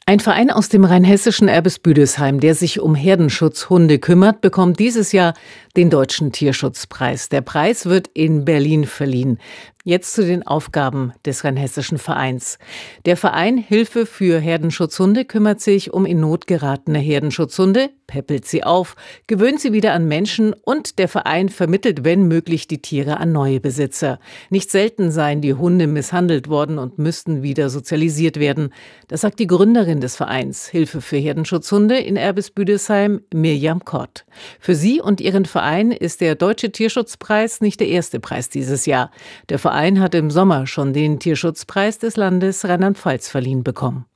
Ein Verein aus dem rheinhessischen Erbesbüdesheim, der sich um Herdenschutzhunde kümmert, bekommt dieses Jahr den Deutschen Tierschutzpreis. Der Preis wird in Berlin verliehen. Jetzt zu den Aufgaben des rheinhessischen Vereins. Der Verein Hilfe für Herdenschutzhunde kümmert sich um in Not geratene Herdenschutzhunde, päppelt sie auf, gewöhnt sie wieder an Menschen und der Verein vermittelt, wenn möglich, die Tiere an neue Besitzer. Nicht selten seien die Hunde misshandelt worden und müssten wieder sozialisiert werden. Das sagt die Gründerin des Vereins Hilfe für Herdenschutzhunde in Erbesbüdesheim, Mirjam Kort. Für sie und ihren Verein ist der Deutsche Tierschutzpreis nicht der erste Preis dieses Jahr. Der Verein hat im Sommer schon den Tierschutzpreis des Landes Rheinland-Pfalz verliehen bekommen.